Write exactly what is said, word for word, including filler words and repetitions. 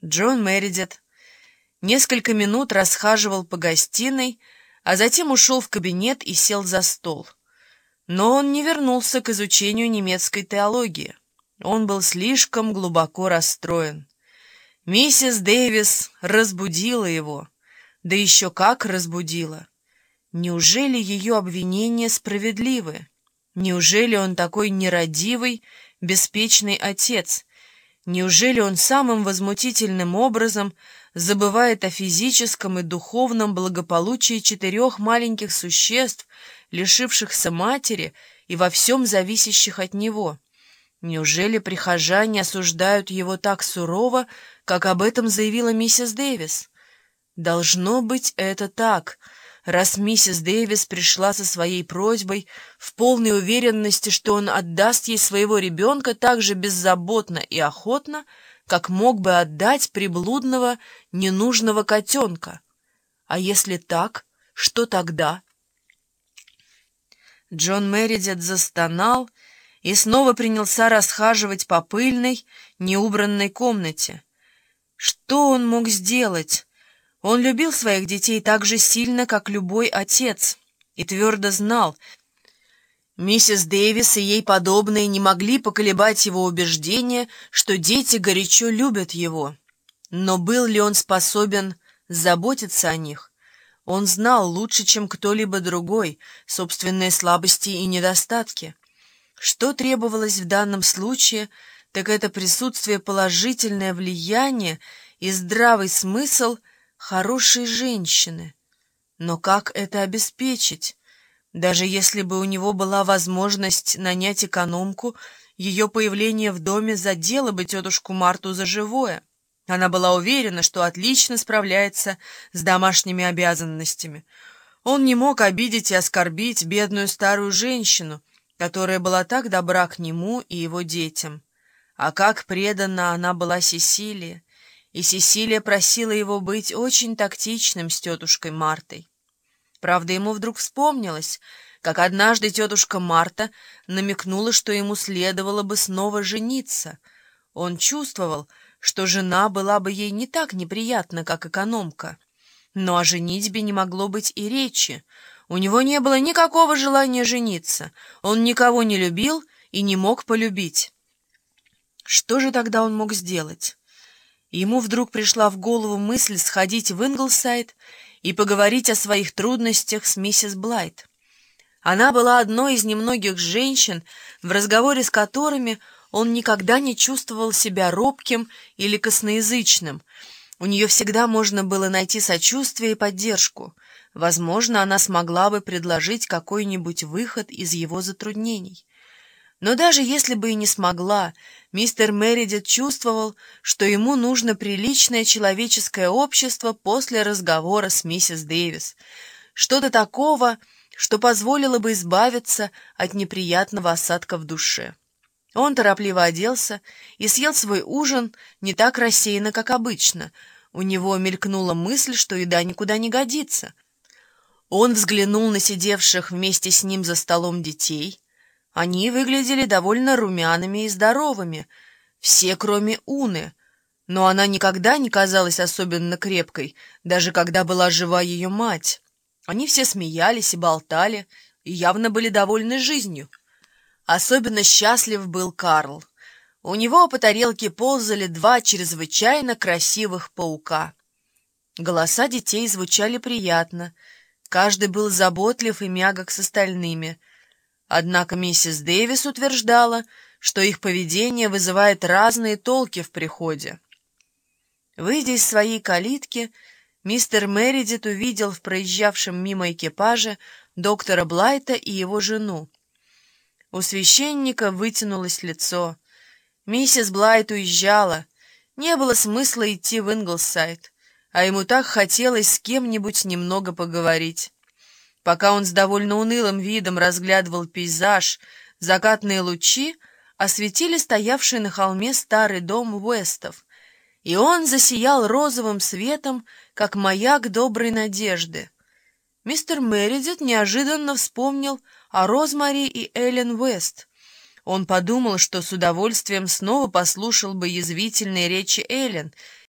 Джон Мередит несколько минут расхаживал по гостиной, а затем ушел в кабинет и сел за стол. Но он не вернулся к изучению немецкой теологии. Он был слишком глубоко расстроен. Миссис Дэвис разбудила его, да еще как разбудила. Неужели ее обвинения справедливы? Неужели он такой нерадивый, беспечный отец? Неужели он самым возмутительным образом забывает о физическом и духовном благополучии четырех маленьких существ, лишившихся матери и во всем зависящих от него? Неужели прихожане осуждают его так сурово, как об этом заявила миссис Дэвис? Должно быть, это так, раз миссис Дэвис пришла со своей просьбой в полной уверенности, что он отдаст ей своего ребенка так же беззаботно и охотно, как мог бы отдать приблудного, ненужного котенка. А если так, что тогда? Джон Мередит застонал и снова принялся расхаживать по пыльной, неубранной комнате. Что он мог сделать? Он любил своих детей так же сильно, как любой отец, и твердо знал, миссис Дэвис и ей подобные не могли поколебать его убеждение, что дети горячо любят его. Но был ли он способен заботиться о них? Он знал лучше, чем кто-либо другой, собственные слабости и недостатки. Что требовалось в данном случае, так это присутствие, положительное влияние и здравый смысл хорошей женщины. Но как это обеспечить? Даже если бы у него была возможность нанять экономку, ее появление в доме задело бы тетушку Марту за живое. Она была уверена, что отлично справляется с домашними обязанностями. Он не мог обидеть и оскорбить бедную старую женщину, которая была так добра к нему и его детям. А как предана она была Сесилии, и Сесилия просила его быть очень тактичным с тетушкой Мартой. Правда, ему вдруг вспомнилось, как однажды тетушка Марта намекнула, что ему следовало бы снова жениться. Он чувствовал, что жена была бы ей не так неприятна, как экономка. Но о женитьбе не могло быть и речи. У него не было никакого желания жениться. Он никого не любил и не мог полюбить. Что же тогда он мог сделать? Ему вдруг пришла в голову мысль сходить в Инглсайд и поговорить о своих трудностях с миссис Блайт. Она была одной из немногих женщин, в разговоре с которыми он никогда не чувствовал себя робким или косноязычным. У нее всегда можно было найти сочувствие и поддержку. Возможно, она смогла бы предложить какой-нибудь выход из его затруднений. Но даже если бы и не смогла, мистер Мередит чувствовал, что ему нужно приличное человеческое общество после разговора с миссис Дэвис. Что-то такого, что позволило бы избавиться от неприятного осадка в душе. Он торопливо оделся и съел свой ужин не так рассеянно, как обычно. У него мелькнула мысль, что еда никуда не годится. Он взглянул на сидевших вместе с ним за столом детей. Они выглядели довольно румяными и здоровыми, все кроме Уны, но она никогда не казалась особенно крепкой, даже когда была жива ее мать. Они все смеялись и болтали, и явно были довольны жизнью. Особенно счастлив был Карл. У него по тарелке ползали два чрезвычайно красивых паука. Голоса детей звучали приятно, каждый был заботлив и мягок с остальными. Однако миссис Дэвис утверждала, что их поведение вызывает разные толки в приходе. Выйдя из своей калитки, мистер Мередит увидел в проезжавшем мимо экипаже доктора Блайта и его жену. У священника вытянулось лицо. Миссис Блайт уезжала. Не было смысла идти в Инглсайд, а ему так хотелось с кем-нибудь немного поговорить. Пока он с довольно унылым видом разглядывал пейзаж, закатные лучи осветили стоявший на холме старый дом Уэстов, и он засиял розовым светом, как маяк доброй надежды. Мистер Мередит неожиданно вспомнил о Розмари и Эллен Уэст. Он подумал, что с удовольствием снова послушал бы язвительные речи Эллен,